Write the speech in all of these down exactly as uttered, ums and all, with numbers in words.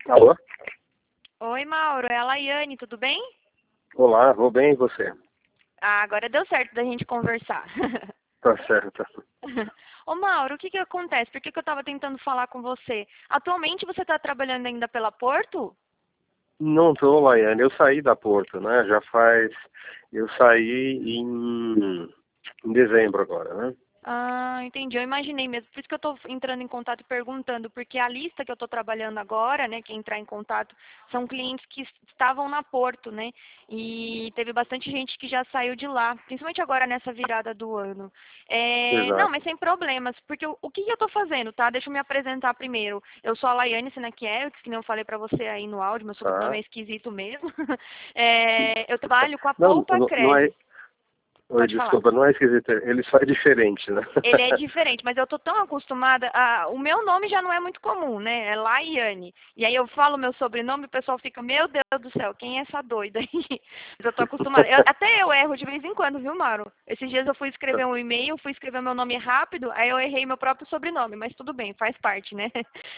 Alô? Oi, Mauro, é a Laiane, tudo bem? Olá, vou bem e você? Ah, agora deu certo da gente conversar. Tá certo. Ô, Mauro, o que que acontece? Por que que eu estava tentando falar com você? Atualmente você está trabalhando ainda pela Porto? Não tô, Laiane. Eu saí da Porto, né? Já faz. Eu saí em, em dezembro agora, né? Ah, entendi. Eu imaginei mesmo. Por isso que eu estou entrando em contato e perguntando, porque a lista que eu estou trabalhando agora, né, que entrar em contato, são clientes que estavam na Porto, né? E teve bastante gente que já saiu de lá, principalmente agora nessa virada do ano. É, não, Exato. mas sem problemas, porque o, o que que eu estou fazendo, tá? Deixa eu me apresentar primeiro. Eu sou a Laiane Sinaquiel, que nem eu falei para você aí no áudio, meu sobrenome Tá. é esquisito mesmo. É, eu trabalho com a Não, Poupa não, não é. Cred. Oi, Pode falar. desculpa, não é esquisito. Ele só é diferente, né? Ele é diferente, mas eu tô tão acostumada a... O meu nome já não é muito comum, né? É Laiane. E aí eu falo meu sobrenome e o pessoal fica, meu Deus do céu, quem é essa doida aí? Mas eu tô acostumada. Eu- até eu erro de vez em quando, viu, Mauro? Esses dias eu fui escrever um e-mail, fui escrever meu nome rápido, aí eu errei meu próprio sobrenome, mas tudo bem, faz parte, né?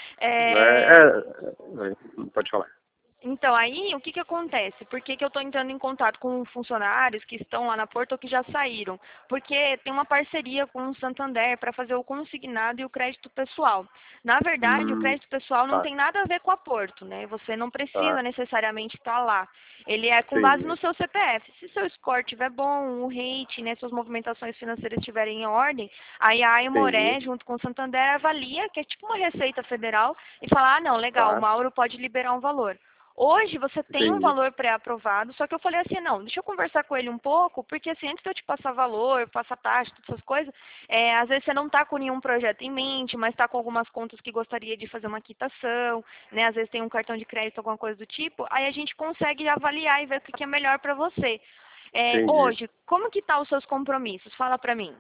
É, É, é, é, pode falar. então, aí, o que que acontece? Por que que eu estou entrando em contato com funcionários que estão lá na Porto ou que já saíram? Porque tem uma parceria com o Santander para fazer o consignado e o crédito pessoal. Na verdade, o Hum, crédito pessoal não tá, tem nada a ver com a Porto, né? Você não precisa tá. necessariamente estar lá. Ele é com base no Entendi. seu C P F. Se seu score estiver bom, o rate, né, suas movimentações financeiras estiverem em ordem, aí a Entendi. Aimoré, junto com o Santander, avalia, que é tipo uma receita federal, e fala, ah, não, legal, o Tá, Mauro pode liberar um valor. Hoje você tem um entendi. valor pré-aprovado, só que eu falei assim, não, deixa eu conversar com ele um pouco, porque assim, antes de eu te passar valor, passar taxa, todas essas coisas, é, às vezes você não está com nenhum projeto em mente, mas está com algumas contas que gostaria de fazer uma quitação, né? Às vezes tem um cartão de crédito, alguma coisa do tipo, aí a gente consegue avaliar e ver o que que é melhor para você. É, Entendi. hoje, como que tá os seus compromissos? Fala para mim.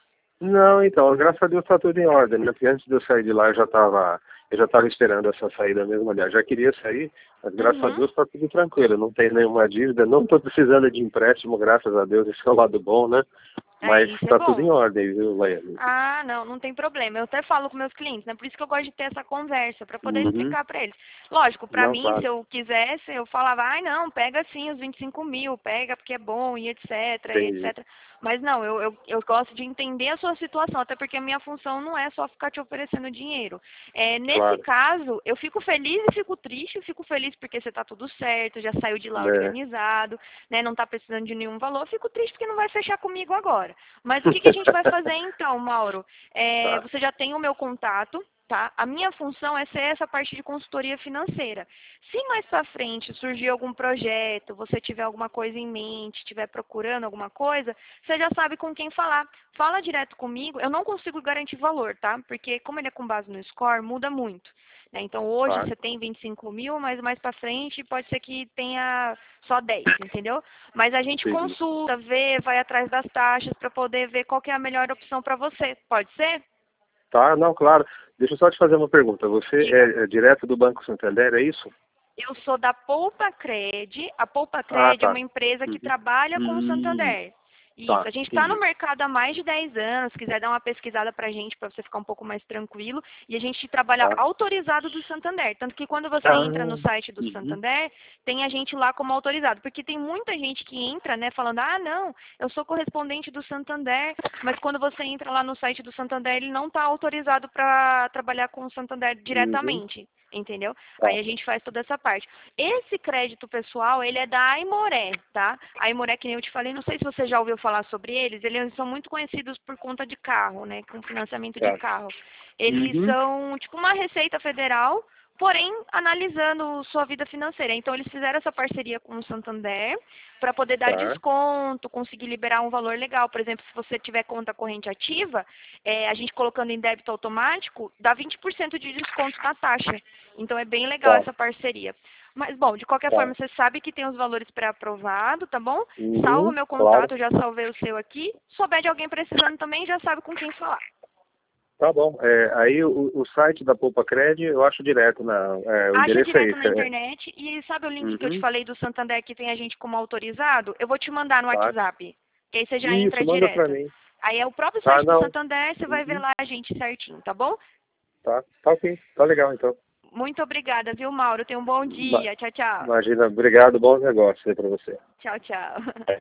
Não, então, graças a Deus está tudo em ordem, né? Porque antes de eu sair de lá eu já estava eu já estava esperando essa saída mesmo, aliás, já queria sair, mas graças a Uhum. Deus está tudo tranquilo, não tem nenhuma dívida, não estou precisando de empréstimo, graças a Deus, esse é o lado bom, né? É, Mas isso é está tudo em bom. ordem, viu, Laiane? Ah, não, não tem problema. Eu até falo com meus clientes, né? Por isso que eu gosto de ter essa conversa, para poder Uhum. explicar para eles. Lógico, para Não, mim, se claro. eu quisesse, eu falava, ai, não, pega sim os vinte e cinco mil, pega porque é bom e etc, e Entendi. etcétera. Mas não, eu, eu, eu gosto de entender a sua situação, até porque a minha função não é só ficar te oferecendo dinheiro. É, nesse Claro. caso, eu fico feliz e fico triste. Eu fico feliz porque você está tudo certo, já saiu de lá É. organizado, né? Não está precisando de nenhum valor. Eu fico triste porque não vai fechar comigo agora. Mas o que, que a gente vai fazer então, Mauro? É, Tá, você já tem o meu contato, tá? A minha função é ser essa parte de consultoria financeira. Se mais para frente surgir algum projeto, você tiver alguma coisa em mente, estiver procurando alguma coisa, você já sabe com quem falar. Fala direto comigo. Eu não consigo garantir valor, tá? Porque como ele é com base no score, muda muito. Né? Então hoje claro. você tem vinte e cinco mil, mas mais para frente pode ser que tenha só dez, entendeu? Mas a gente Entendi. consulta, vê, vai atrás das taxas para poder ver qual que é a melhor opção para você. Pode ser? Tá, não, claro. Deixa eu só te fazer uma pergunta. Você Diga. é, é direto do Banco Santander, é isso? Eu sou da Poupa Cred. A Poupa Ah, Cred é tá. uma empresa que Uhum. trabalha com o Hum, Santander. Isso, tá, a gente está no entendi. mercado há mais de dez anos, se quiser dar uma pesquisada para a gente, para você ficar um pouco mais tranquilo, e a gente trabalha Tá. autorizado do Santander, tanto que quando você Ah, entra no site do uhum. Santander, tem a gente lá como autorizado, porque tem muita gente que entra, né, falando, ah, não, eu sou correspondente do Santander, mas quando você entra lá no site do Santander, ele não está autorizado para trabalhar com o Santander Uhum. diretamente. Entendeu? Tá, Aí a gente faz toda essa parte. Esse crédito pessoal, ele é da Aimoré, tá? A Aimoré, que nem eu te falei, não sei se você já ouviu falar sobre eles, eles são muito conhecidos por conta de carro, né? Com financiamento de tá. carro. Eles Uhum. são tipo uma receita federal, porém analisando sua vida financeira. Então eles fizeram essa parceria com o Santander para poder dar Tá, desconto, conseguir liberar um valor legal. Por exemplo, se você tiver conta corrente ativa, é, a gente colocando em débito automático, dá vinte por cento de desconto na taxa. Então é bem legal tá, essa parceria. Mas, bom, de qualquer tá. forma, você sabe que tem os valores pré-aprovados, tá bom? Salva o Uhum, meu claro. contato, eu já salvei o seu aqui. Se souber de alguém precisando também, já sabe com quem falar. Tá bom. É, aí o, o site da Poupa Cred eu acho direto na. É, o Acha endereço é direto na esse. É. internet e sabe o link que eu te Uhum, falei do Santander que tem a gente como autorizado? Eu vou te mandar no tá. WhatsApp, que aí você já Isso, entra manda pra direto. mim. Aí é o próprio Tá, site do não. Santander, você vai ver Uhum, lá a gente certinho, tá bom? tá. Tá ok. Tá legal então. Muito obrigada, viu, Mauro? Tenha um bom dia. Tchau, tchau. Imagina, obrigado, bons negócios aí para você. Tchau, tchau. É.